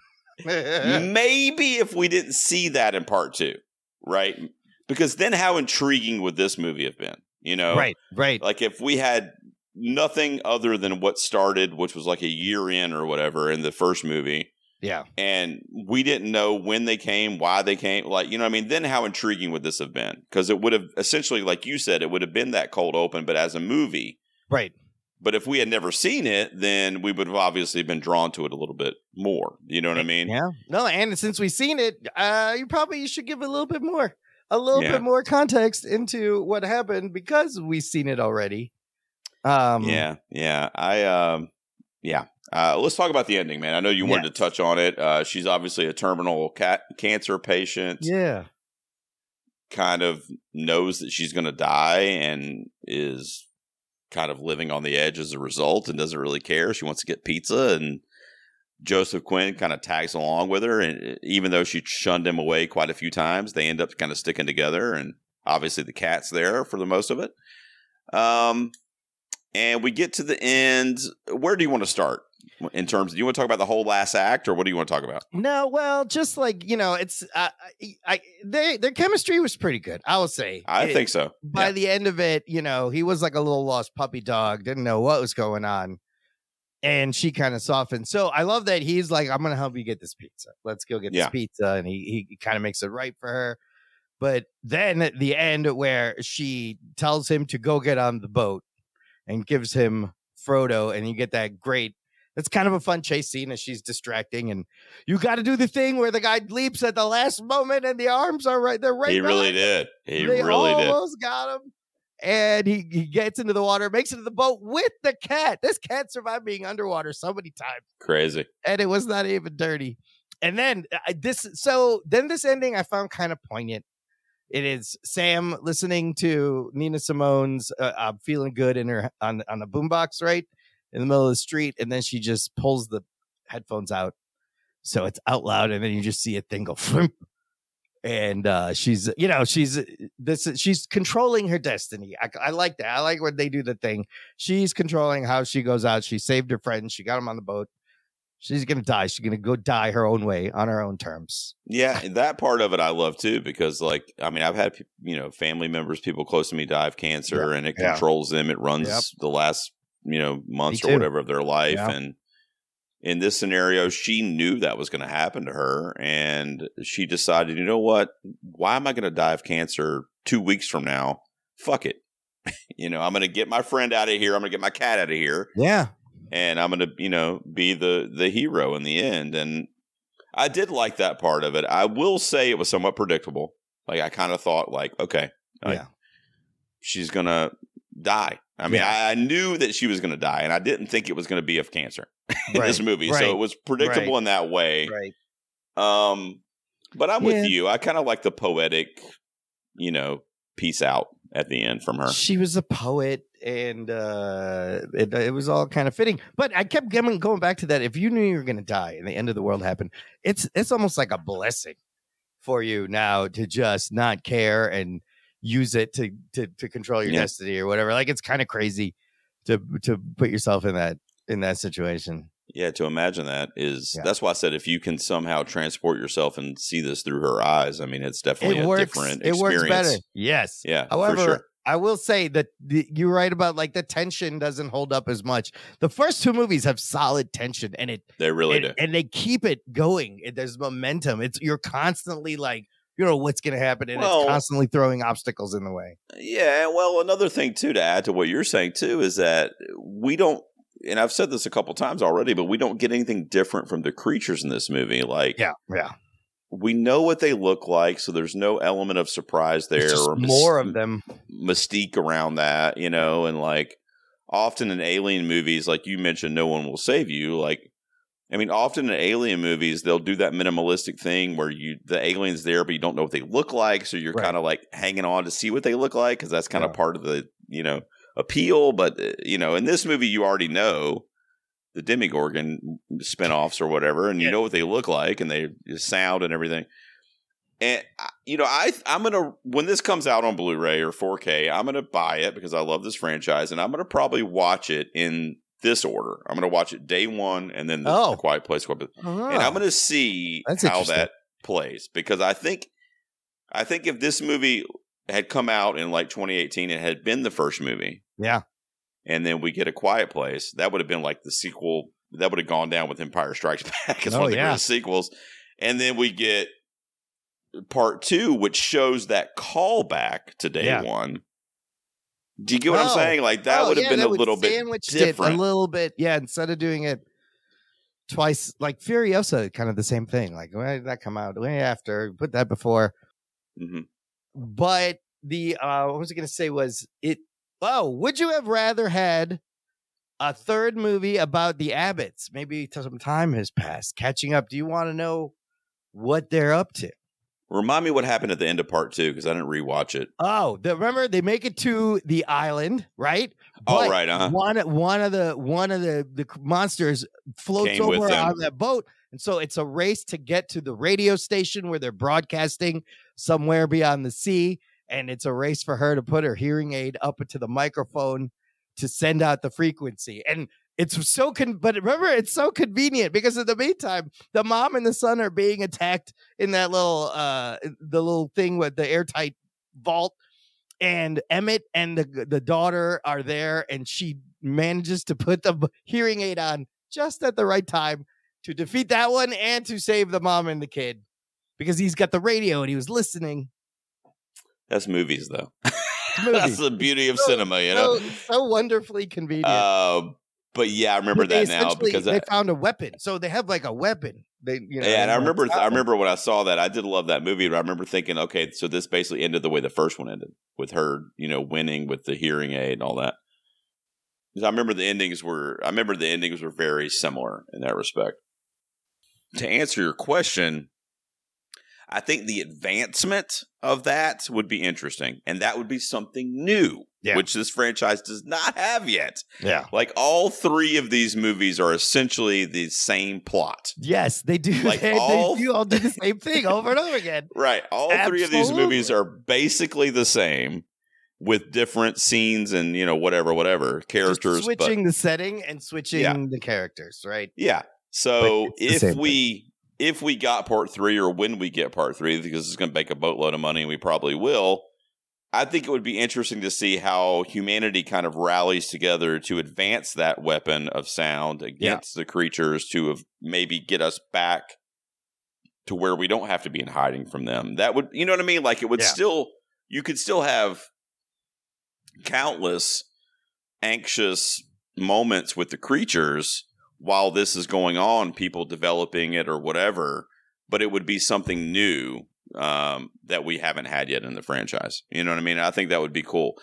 maybe if we didn't see that in part two, right? Because then how intriguing would this movie have been? Right. Like if we had nothing other than what started, which was like a year in or whatever in the first movie. Yeah. And we didn't know when they came, why they came. Like, then how intriguing would this have been? Because it would have essentially, like you said, it would have been that cold open, but as a movie. Right. But if we had never seen it, then we would have obviously been drawn to it a little bit more. You know what I mean? Yeah. No, and since we've seen it, you should give a little bit more context into what happened because we've seen it already. Let's talk about the ending, man. I know you wanted to touch on it. She's obviously a terminal cancer patient. Yeah. Kind of knows that she's going to die and is kind of living on the edge as a result and doesn't really care. She wants to get pizza, and Joseph Quinn kind of tags along with her. And even though she shunned him away quite a few times, they end up kind of sticking together. And obviously the cat's there for the most of it. And we get to the end. Where do you want to start in terms of, do you want to talk about the whole last act, or what do you want to talk about? No, well, just like, it's, their chemistry was pretty good. I will say. I think so. By the end of it, he was like a little lost puppy dog, didn't know what was going on. And she kind of softened. So I love that he's like, I'm going to help you get this pizza. Let's go get this pizza. And he kind of makes it right for her. But then at the end where she tells him to go get on the boat and gives him Frodo, and you get that great, it's kind of a fun chase scene as she's distracting, and you got to do the thing where the guy leaps at the last moment and the arms are right. They're right. He really did. They almost got him. And he gets into the water, makes it to the boat with the cat. This cat survived being underwater so many times. Crazy. And it was not even dirty. And then this ending I found kind of poignant. It is Sam listening to Nina Simone's "I'm Feeling Good" in her on a boombox right in the middle of the street, and then she just pulls the headphones out, so it's out loud, and then you just see a thing go, flump, and she's controlling her destiny. I like that. I like when they do the thing. She's controlling how she goes out. She saved her friends. She got them on the boat. She's going to die. She's going to go die her own way on her own terms. Yeah, that part of it I love too, because like, I mean, I've had, family members, people close to me die of cancer, and it controls them. It runs the last, months or whatever of their life. Yeah. And in this scenario, she knew that was going to happen to her. And she decided, you know what? Why am I going to die of cancer 2 weeks from now? Fuck it. I'm going to get my friend out of here. I'm going to get my cat out of here. Yeah. And I'm going to, be the hero in the end. And I did like that part of it. I will say it was somewhat predictable. Like, I kind of thought, like, okay, she's going to die. I mean, I knew that she was going to die, and I didn't think it was going to be of cancer in this movie. Right. So it was predictable in that way. Right. But I'm with you. I kind of like the poetic, peace out at the end from her. She was a poet, and it was all kind of fitting. But I kept going back to that. If you knew you were going to die and the end of the world happened, it's almost like a blessing for you now to just not care and use it to control your destiny or whatever. Like, it's kind of crazy to put yourself in that situation. Yeah, to imagine that that's why I said if you can somehow transport yourself and see this through her eyes, I mean, it's definitely a different experience. It works better. Yes. Yeah. However, for sure. I will say that you're right about, like, the tension doesn't hold up as much. The first two movies have solid tension, and they really do. And they keep it going. There's momentum. You're constantly like, what's going to happen, and it's constantly throwing obstacles in the way. Yeah. Well, another thing too, to add to what you're saying too, is that we don't. And I've said this a couple times already, but we don't get anything different from the creatures in this movie. Like, we know what they look like, so there's no element of surprise there, just or more of them, mystique around that, and like often in alien movies, like you mentioned, no one will save you. Like, I mean, often in alien movies, they'll do that minimalistic thing where the alien's there, but you don't know what they look like, so you're kind of like hanging on to see what they look like, because that's kind of part of the appeal. But in this movie, you already know the Demogorgon spinoffs or whatever, and you know what they look like, and they sound and everything. And I'm gonna, when this comes out on Blu-ray or 4K, I'm gonna buy it because I love this franchise, and I'm gonna probably watch it in this order. I'm gonna watch it day one, and then the Quiet Place, and I'm gonna see how that plays, because I think if this movie had come out in like 2018 and had been the first movie, and then we get A Quiet Place, that would have been like the sequel. That would have gone down with Empire Strikes Back as one of the greatest sequels. And then we get part 2, which shows that callback to day one. Do you get what I'm saying? Like, that would have been a little bit different. A little bit, instead of doing it twice, like Furiosa, kind of the same thing. Like, why did that come out? Way after, put that before. Mm-hmm. But the what was I going to say was it? Oh, would you have rather had a third movie about the Abbotts? Maybe some time has passed, catching up. Do you want to know what they're up to? Remind me what happened at the end of part 2, because I didn't rewatch it. Oh, remember they make it to the island, right? But right. One of the monsters floats over on that boat, and so it's a race to get to the radio station where they're broadcasting somewhere beyond the sea, and it's a race for her to put her hearing aid up into the microphone to send out the frequency. And it's so but remember, it's so convenient because in the meantime, the mom and the son are being attacked in that little the little thing with the airtight vault, and Emmett and the daughter are there, and she manages to put the hearing aid on just at the right time to defeat that one and to save the mom and the kid, because he's got the radio and he was listening. That's movies, though. That's the beauty of cinema, so wonderfully convenient. But yeah, I remember that now because they found a weapon. So they have like a weapon. And I remember when I saw that, I did love that movie, but I remember thinking, okay, so this basically ended the way the first one ended, with her, winning with the hearing aid and all that. I remember the endings were very similar in that respect. To answer your question, I think the advancement of that would be interesting, and that would be something new, which this franchise does not have yet. Yeah. Like, all three of these movies are essentially the same plot. Yes, they do. Like, they do all do the same thing over and over again. Right. All three of these movies are basically the same with different scenes and, whatever characters. Just switching the setting and switching the characters, right? Yeah. So if we got part 3, or when we get part 3, because it's going to make a boatload of money, and we probably will, I think it would be interesting to see how humanity kind of rallies together to advance that weapon of sound against the creatures to maybe get us back to where we don't have to be in hiding from them. That would, you know what I mean? Like, it would still, you could still have countless anxious moments with the creatures while this is going on, people developing it or whatever, but it would be something new that we haven't had yet in the franchise. You know what I mean? I think that would be cool.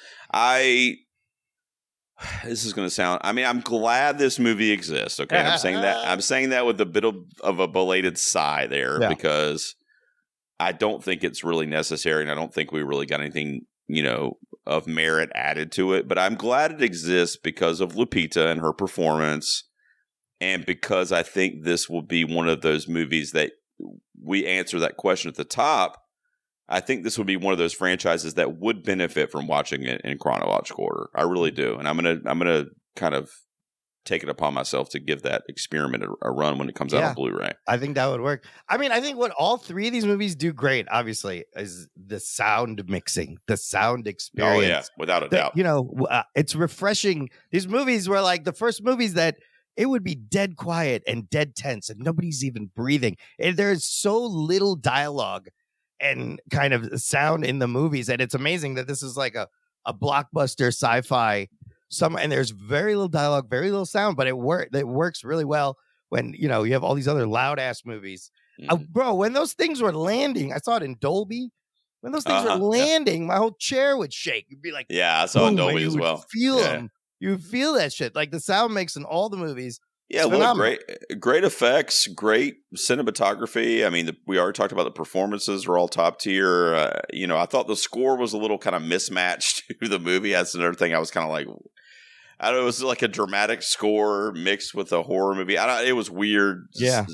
This is going to sound, I'm glad this movie exists. Okay. I'm saying that with a bit of a belated sigh there, because I don't think it's really necessary, and I don't think we really got anything, of merit added to it, but I'm glad it exists because of Lupita and her performance. And because I think this will be one of those movies that we answer that question at the top, I think this would be one of those franchises that would benefit from watching it in chronological order. I really do. And I'm gonna kind of take it upon myself to give that experiment a run when it comes out on Blu-ray. I think that would work. I think what all three of these movies do great, obviously, is the sound mixing, the sound experience. Oh, yeah, without a doubt. It's refreshing. These movies were like the first movies that it would be dead quiet and dead tense, and nobody's even breathing. And there's so little dialogue and kind of sound in the movies, and it's amazing that this is like a blockbuster sci-fi. And there's very little dialogue, very little sound, but it works really well when you have all these other loud ass movies. Bro, when those things were landing, I saw it in Dolby. When those things were landing, my whole chair would shake. You'd be like, I saw it in Dolby as well. Feel them. You feel that shit. Like the sound mix in all the movies. Yeah, great effects, great cinematography. We already talked about the performances were all top tier. I thought the score was a little kind of mismatched to the movie. That's another thing I was kind of like, I don't know, it was like a dramatic score mixed with a horror movie. It was weird,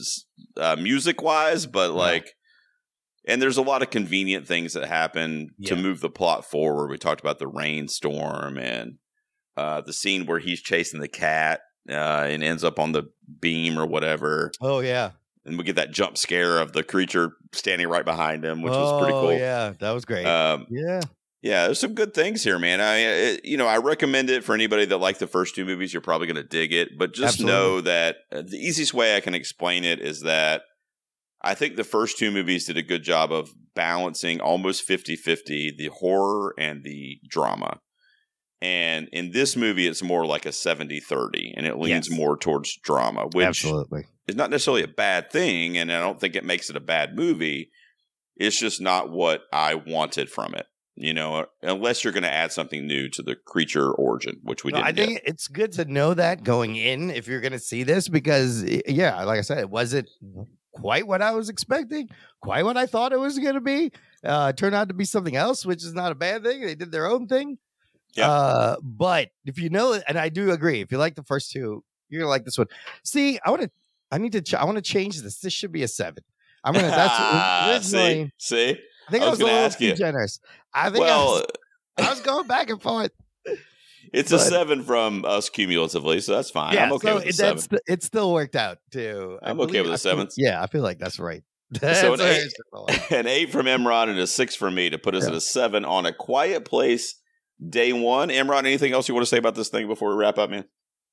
music-wise, but and there's a lot of convenient things that happen to move the plot forward. We talked about the rainstorm and the scene where he's chasing the cat and ends up on the beam or whatever. Oh, yeah. And we get that jump scare of the creature standing right behind him, which was pretty cool. Yeah, that was great. Yeah, there's some good things here, man. I recommend it for anybody that liked the first two movies. You're probably going to dig it. But just know that the easiest way I can explain it is that I think the first two movies did a good job of balancing almost 50-50 the horror and the drama. And in this movie, it's more like a 70-30, and it leans more towards drama, which is not necessarily a bad thing, and I don't think it makes it a bad movie. It's just not what I wanted from it, unless you're going to add something new to the creature origin, which we didn't get. I think it's good to know that going in if you're going to see this, because, like I said, it wasn't quite what I was expecting, quite what I thought it was going to be. It turned out to be something else, which is not a bad thing. They did their own thing. Yeah. But if you know, and I do agree, if you like the first two, you're gonna like this one. See, I want to change this. This should be a 7. I'm gonna. That's see. I think I was a little too generous. I think I was going back and forth. It's a 7 from us cumulatively, so that's fine. I'm okay with the 7. It still worked out too. I'm okay with the 7. I feel like that's right. So an 8 from Imran and a 6 from me to put us at a 7 on A Quiet Place. Day 1. Imran, anything else you want to say about this thing before we wrap up, man?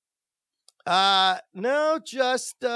No, just get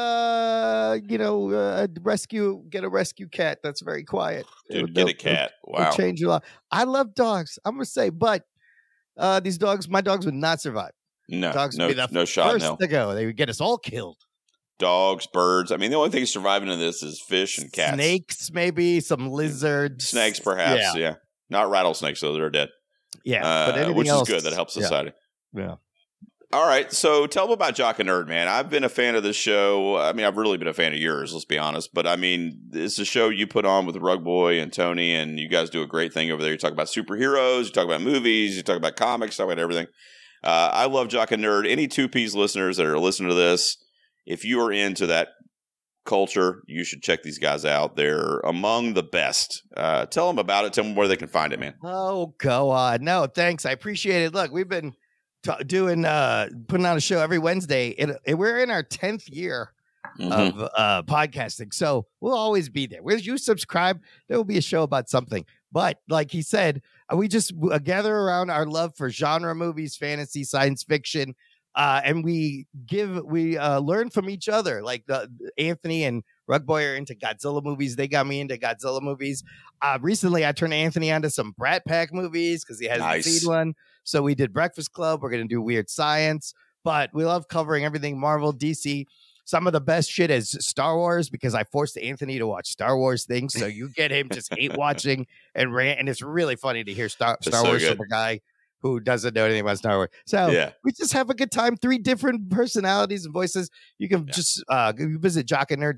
a rescue cat that's very quiet. Dude, get a cat. Wow. Change your life. I love dogs, I'm gonna say, but these dogs, my dogs would not survive. No, dogs would be the first to go. They would get us all killed. Dogs, birds. The only thing surviving in this is fish and cats. Snakes, maybe some lizards. Snakes, perhaps. Yeah. Not rattlesnakes, though. They're dead. Yeah, but which else, is good. That helps society. Yeah. All right, so tell them about Jock and Nerd, man. I've been a fan of this show. I mean, I've really been a fan of yours, let's be honest. But, I mean, it's a show you put on with Rug Boy and Tony, and you guys do a great thing over there. You talk about superheroes, you talk about movies, you talk about comics, you talk about everything. I love Jock and Nerd. Any 2Ps listeners that are listening to this, if you are into that culture, you should check these guys out. They're among the best. Tell them about it. Tell them where they can find it, man. Oh, go on. No, thanks. I appreciate it. Look, we've been putting on a show every Wednesday. We're in our 10th year of podcasting, so we'll always be there. Where you subscribe, there will be a show about something. But like he said, we just gather around our love for genre movies, fantasy, science fiction. And we learn from each other. Like Anthony and Rug Boy are into Godzilla movies. They got me into Godzilla movies. Recently, I turned Anthony onto some Brat Pack movies because he hasn't seen one. So we did Breakfast Club. We're going to do Weird Science. But we love covering everything Marvel, DC. Some of the best shit is Star Wars because I forced Anthony to watch Star Wars things. So you get him just hate watching and rant. And it's really funny to hear Star Wars from a guy who doesn't know anything about Star Wars. So we just have a good time. 3 different personalities and voices. You can just visit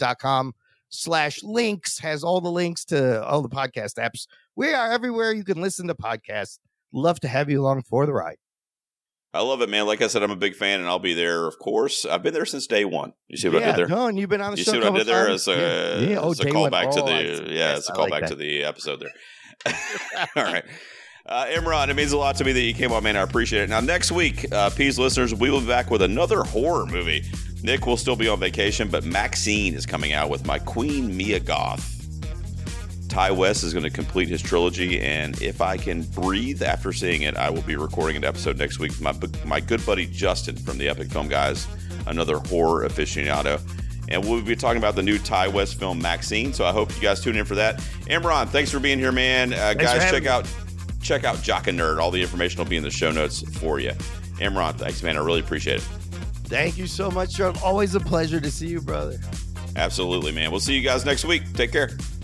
jockandnerd.com/links, has all the links to all the podcast apps. We are everywhere you can listen to podcasts. Love to have you along for the ride. I love it, man. Like I said, I'm a big fan, and I'll be there, of course. I've been there since day one. You see what I did there? No, and you've been on the show. You see what I did there? It's a callback to it's a callback to the episode there. All right. Imran, it means a lot to me that you came on, man. I appreciate it. Now, next week, Peas listeners, we will be back with another horror movie. Nick will still be on vacation, but Maxine is coming out with my Queen Mia Goth. Ty West is going to complete his trilogy, and if I can breathe after seeing it, I will be recording an episode next week with my good buddy Justin from the Epic Film Guys, another horror aficionado. And we'll be talking about the new Ty West film, Maxine, so I hope you guys tune in for that. Imran, thanks for being here, man. Guys, check out Jock and Nerd. All the information will be in the show notes for you. Imran, thanks, man. I really appreciate it. Thank you so much, John. Always a pleasure to see you, brother. Absolutely, man. We'll see you guys next week. Take care.